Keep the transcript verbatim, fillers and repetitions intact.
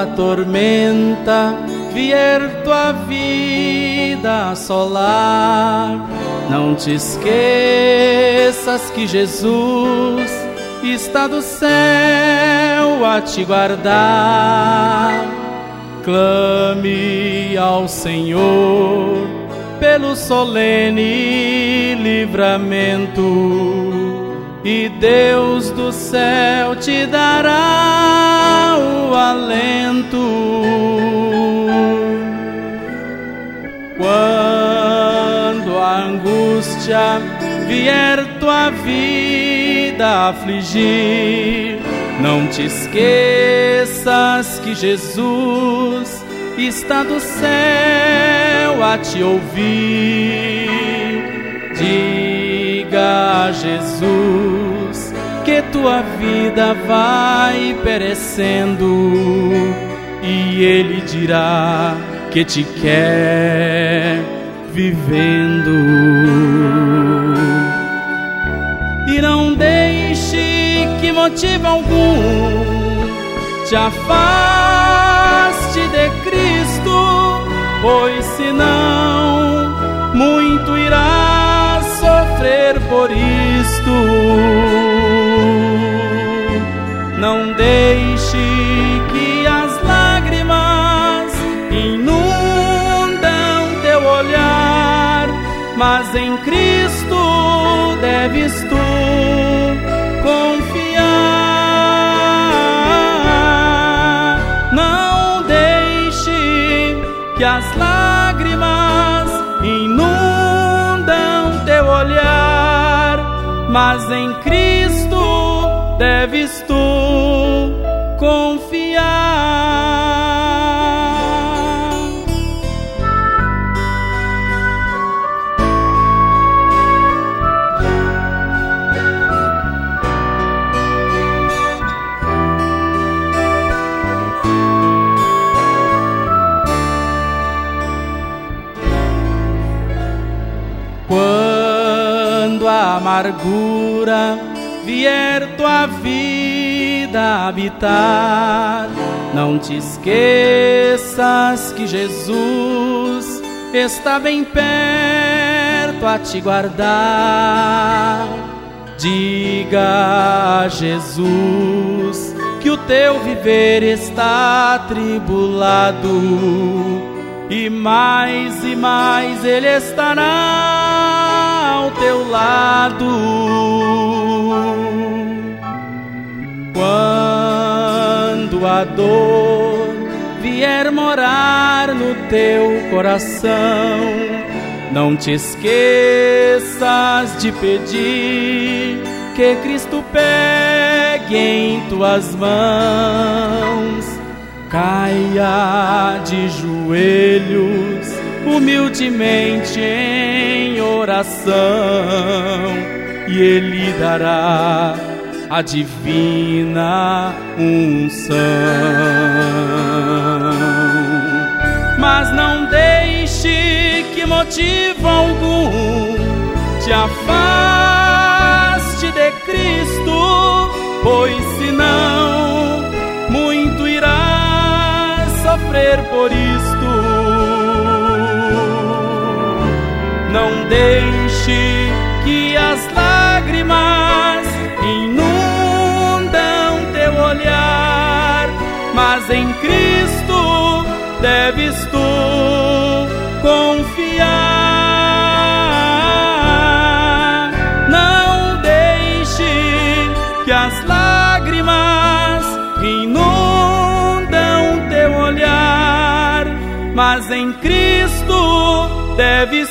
tormenta vier tua vida assolar, não te esqueças que Jesus está do céu a te guardar. Clame ao Senhor pelo solene livramento, e Deus do céu te dará o alento. Quando a angústia vier tua vida afligir, não te esqueças que Jesus está do céu a te ouvir. Diga a Jesus que tua vida vai perecendo, e Ele dirá que te quer vivendo. E não deixe que motivo algum te afaste de Cristo, pois senão muito irás sofrer por isto. Não deixe que as lágrimas inundam teu olhar, mas em Cristo deves tu confiar. Não deixe que as lágrimas inundam teu olhar, mas em Cristo deves tu confiar. Quando a amargura vier tua vida habitar, não te esqueças que Jesus está bem perto a te guardar. Diga a Jesus que o teu viver está atribulado, e mais e mais Ele estará ao teu lado. Quando a dor vier morar no teu coração, não te esqueças de pedir que Cristo pegue em tuas mãos. Caia de joelhos humildemente em oração, e Ele dará a divina unção. Mas não deixe que motivo algum te afaste de Cristo, pois senão muito irás sofrer por isto. Não deixe que as lágrimas inundam teu olhar, mas em Cristo deves tu confiar. Não deixe que as lágrimas inundam teu olhar, mas em Cristo deves